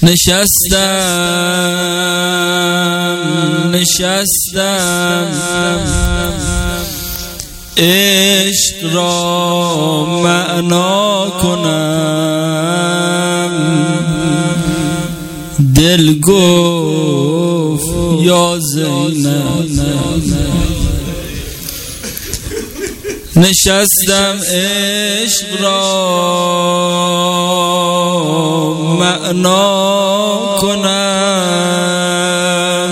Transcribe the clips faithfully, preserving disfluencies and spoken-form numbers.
نشستم نشستم عشق را معنا کنم، دل گفت یا زینب. نشستم عشق را معنا کنم،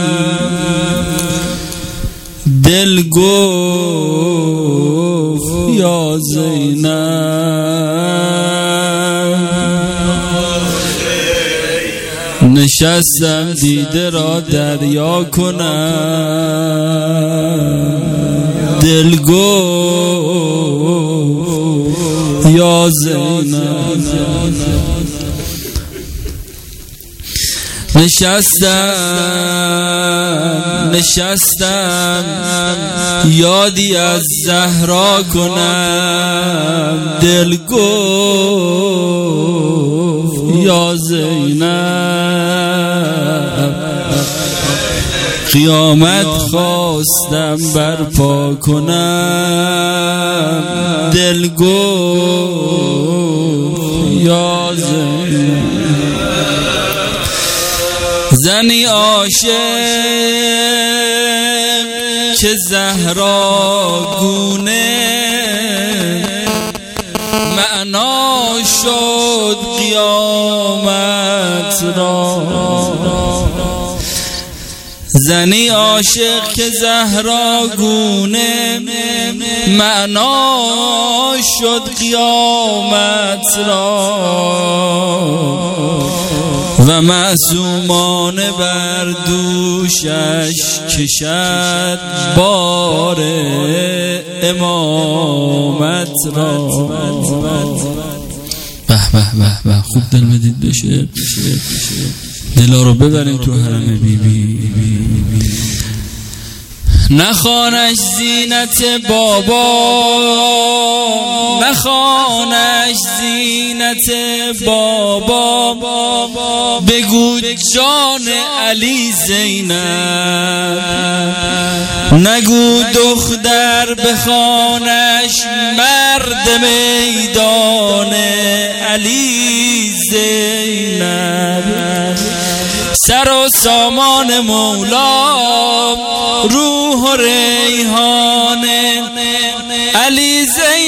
دل گفت یا زینب. نشستم دیده را دریا کنم، دل گفت یا زینب. نشستم نشستم یادی از زهرا کنم، دل گفت یا زینب. قیامت خواستم برپا کنم، دل گفت یا زینب. زنی عاشق که زهرا گونه، معنا شد قیامت را. زنی عاشق که زهرا گونه، معنا شد قیامت را. و معصومان بر دوشش کشد بار امامت را. به به به به، خوب دل بدید بشه، دلا رو ببریم تو حرم بی بی. نخوانش زینت بابا، نخوانش زینت بابا، بگو جان علی زینب. نگو دختر بخوانش مرد میدان علی زینب. سر و سامان مولا، روح و ریحان علی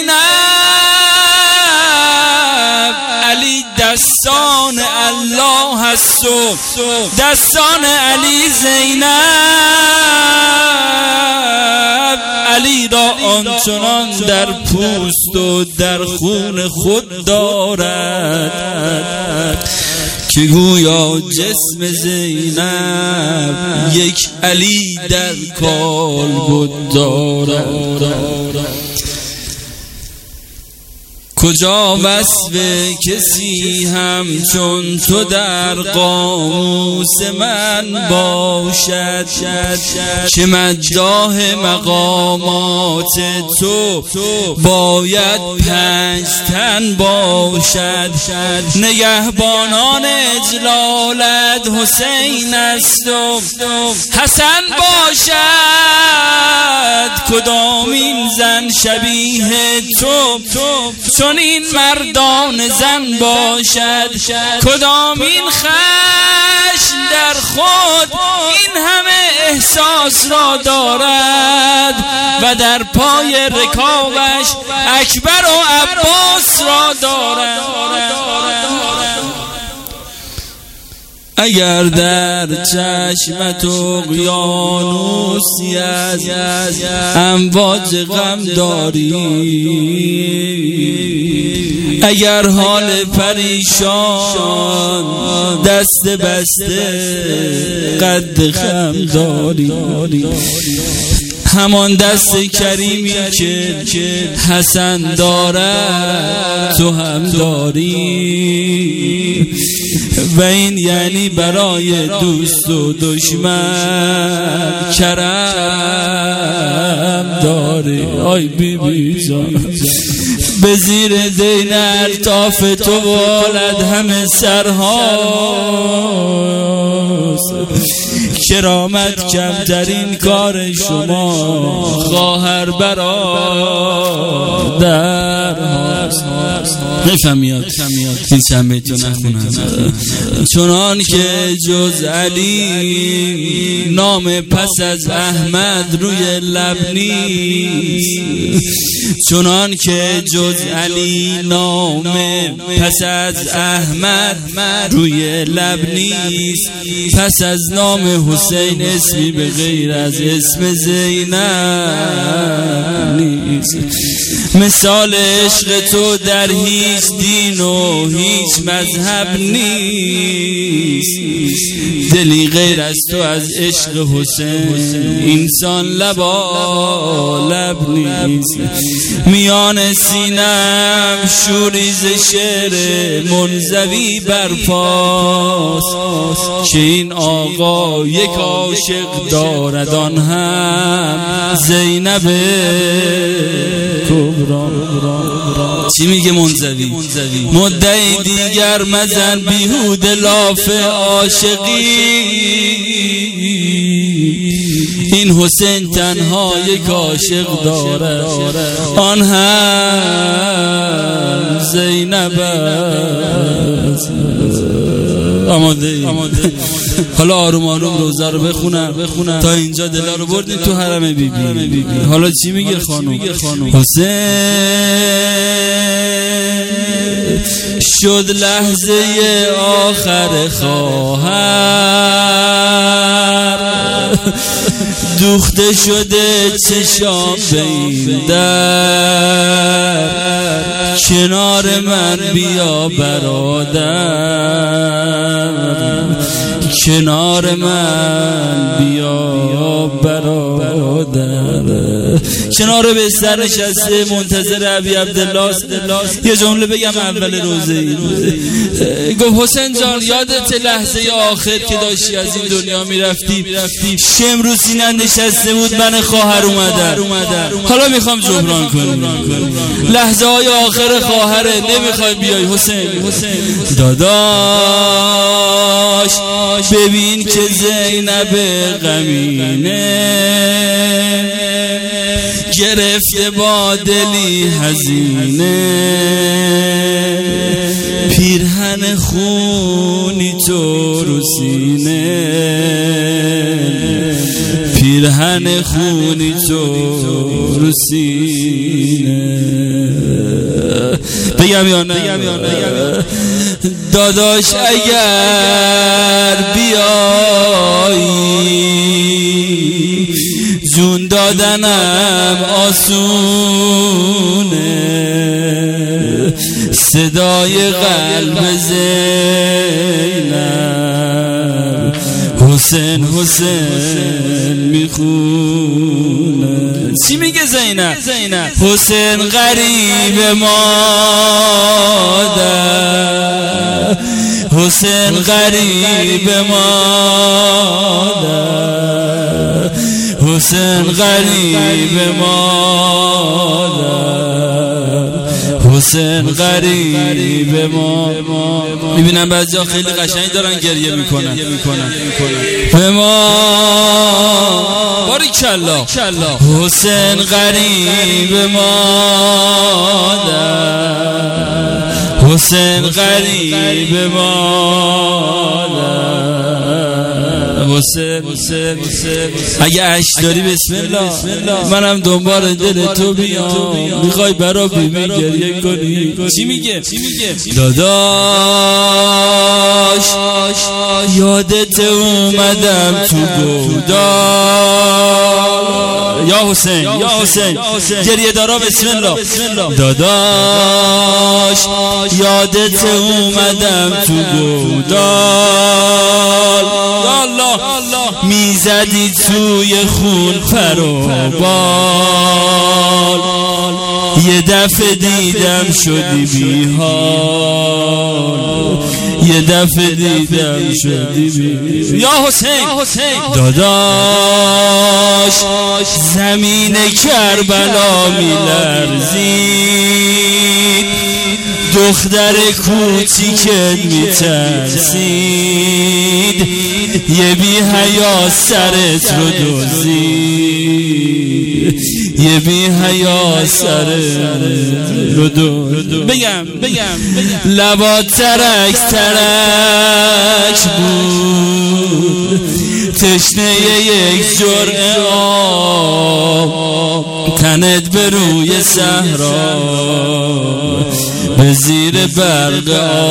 زینب. علی دستان الله هست و دستان علی زینب. علی را آنچنان در پوست و در خون خود دارد که گویا جسم زینب یک علی در کالبد دارد. کجا وصف کسی همچون تو در قاموس من باشد که مداح مقامات تو باید پنج تن باشد. نگهبانان اجلالت حسین است و حسن باشد. کدام این زن شبیه تو چون این مردان زن باشد؟ کدام این خشم در خود این همه احساس را دارد و در پای رکابش اکبر و عباس را دارد؟ اگر در چشمت اقیانوسی از امواج غم داری، اگر حال پریشان دست بسته قد خم داری، همان دست کریمی که حسن دارد تو هم داری. و این یعنی برای دوست و دشمن کرم داری. آی بی بی جان، به زیر دین الطاف تو والد همه سرها کرامت کمترین کار شما خواهر برادر نفهمیاد این چند بیتو نخونم. چنان که جز علی نام پس از احمد روی لب نیست، چنان که جز علی نام پس از احمد روی لب نیست، پس از نام حسین اسمی به غیر از اسم زینب نیست. مثال عشق تو در هیچ دین و هیچ مذهب نیست، دلی غیر از تو از عشق حسین انسان لبا لب نیست. میان سینم شوریز شعر منزوی برپاست که این آقا یک عاشق دارد، آن هم زینب کبرا. چی میگه منزوی؟ مدعی دیگر مزن بیهود لاف عاشقی، این حسین تنها یک عاشق داره، آن هم زینب است. آماده حالا آروم آروم روزه رو بخونم تا اینجا دلا رو بردیم تو حرم بی بی. حالا چی میگه خانم؟ حسین شد لحظه آخر خواهر، دوخته شده چشام بین در، کنار من بیا برادر، کنار من بیا برادر. کنار بستر نشسته منتظر ابی عبدالله. یه جمله بگم اول روزه، گفت حسین جان یادت لحظه آخر که داشتی از این دنیا میرفتی، شم رو سینه نشسته بود، من خواهر اومدن، حالا میخوام جبران کنم. لحظه های آخر خواهره، نمیخوای بیای حسین؟ داداش ببین که زینب غمینه، گرفته با دلی هزینه، پیرهن خونی تو رو سینه، پیرهن خونی تو رو سینه. بگم یا نه؟ داداش اگر بیایی جون دادنم آسونه، صدای قلب زینب حسین حسین میخونه. چی میگه زینب؟ حسین غریب مادر، حسین غریب مادر، حسین غریب مادر، حسین غریب ما. میبینم بعضی ها خیلی قشنگ دارن گریه میکنن به ما. باریکالله. حسین غریب مادر، حسین غریب مادر، حسین. اگه عشق داری بسم الله، منم دنبال دل تو بیام، میخوای برا بیبی گریه کنی. چی میگه؟ داداش یادت اومدم تو گودال، یا حسین یا حسین گریه دارا بسم الله. داداش یادت اومدم تو گودال، یا الله میزدی توی خون پروبال، یه دفعه دیدم شدی بیحال، یه دفعه دیدم شدی بیحال. یا حسین داداش زمین کربلا میلرزید، دختر کوچیکت میترسید، یه بی حیا سرت رو دوزی، یه بی حیا سرت رو دوزی. بگم بگم لبا ترک ترک بود، تشنه یک جرعه آب، تنت به روی صحرا به زیر برق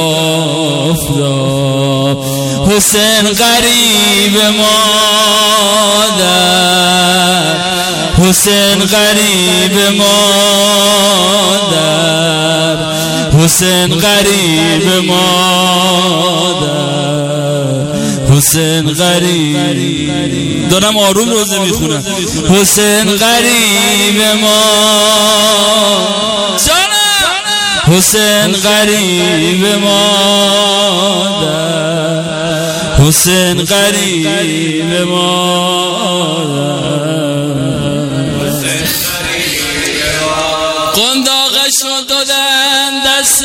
آفتاب. حسین غریب مادر، حسین غریب مادر، حسین غریب مادر، حسین غریب. دارم آروم روزه میخونم. حسین غریب مادر، حسین غریب مادر، حسین غریب مادر. قنداقش رو دادن دست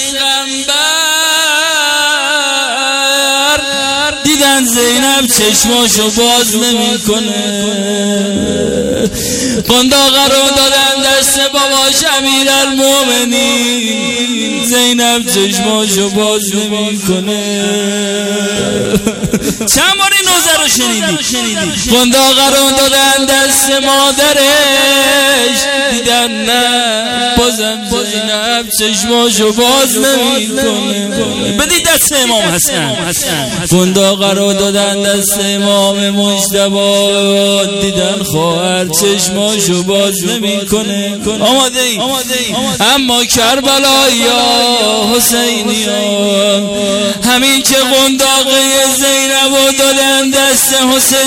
پیغمبر، دیدن زینب چشماشو باز نمی کنه. قنداقه رو دادن دست باباش امیرالمومنین، زینب چشماشو باز نمی کنه. چند بار این روزه رو شنیدی؟ قنداقه رو دادن دست مادرش، دیدن نه بازم زینب چشماشو باز نمی کنه. بدید دست امام حسن. قنداقه رو دادن دست امام مجتبی، دیدن خواهر چشماشو باز نمی کنه. آماده ای؟ اما کربلایی ها حسینی ها، همین که قنداقه زینب رو دادن دست حسین،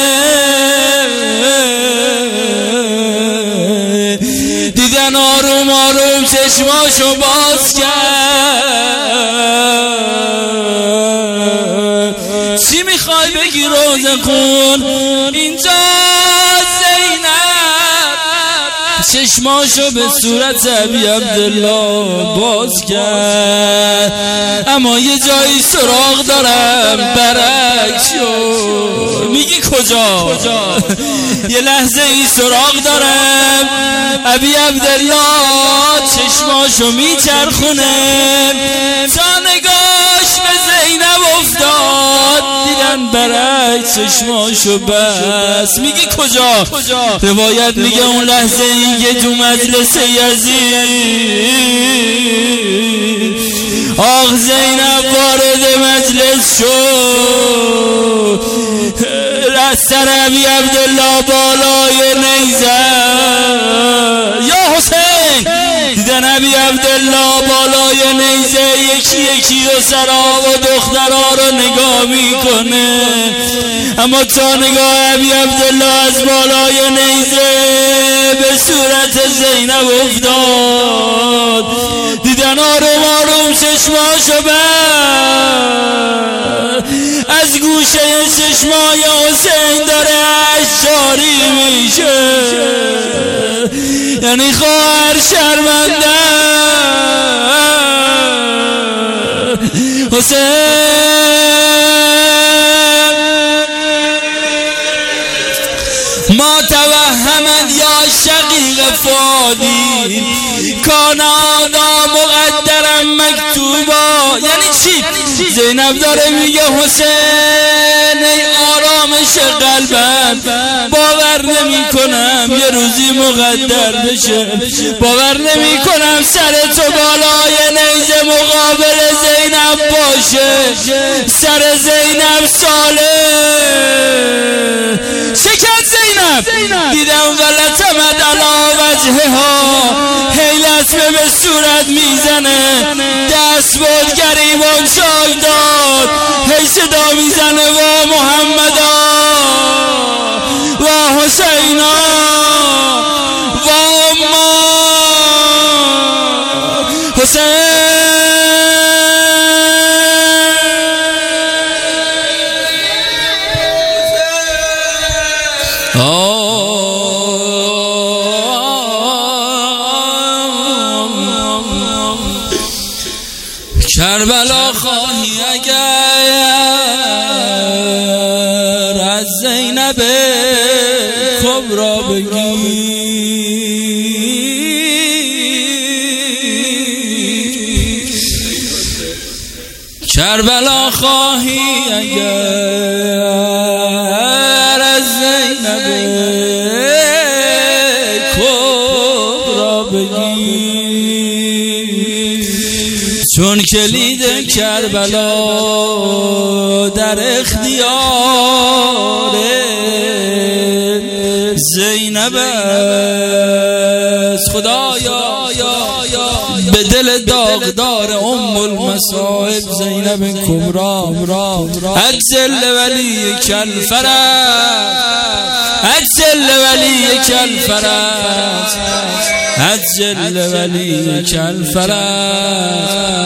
دیدن آروم آروم چشماشو باز کرد. چی میخوای بگی روزه خون؟ اینجا چشماشو به صورت ابی عبدالله باز کرد. اما یه جایی سراغ دارم برعکس شد. میگی کجا؟ یه لحظه ای سراغ دارم ابی عبدالله چشماشو میچرخونه تا نگاش به زینب افتاد، دیدن برعکس چشماشو بس. میگی کجا؟ روایت میگه اون لحظه ای که تو مجلس یزید آق زینب وارد مجلس شد، از سر ابی عبدالله بالای نیزه. یا حسین، دیدن ابی عبدالله بالای نیزه یکی یکی و سرا و دخترها رو نگاه میکنه. اما تا نگاه ابی عبدالله از بالای نیزه به صورت زینب افتاد، دیدن آروم آروم چشماشو بست. از گوشه چشمای حسین داره اشک جاری میشه، یعنی خواهر شرمنده. حسین ما توهمت یا شقیق فادی کان آدا مقدرم مکتوبا. یعنی چی؟ زینب داره میگه حسین ای آرامش قلبم، باور نمی کنم یه روزی مقدر بشه، باور نمی کنم سر تو بالای نیزه مقابل زینب باشه، سر زینب صالح شکر زینب. دیدم ولتمد علا وجهها، حیلت به صورت میزنه، دست بود گریبان شاک داد، هی صدا میزنه و محمدا و حسینا و اما حسین. کربلا خواهی اگر کربلا خواهی اگر از زینب کبرا بگی، چون کلید کربلا در اختیار زینب است. خدایا به دل داغدار ام المصائب زینب کبرا اجل ولی کل فرج، اجل ولی کل فرج، اجل ولی کل فرج.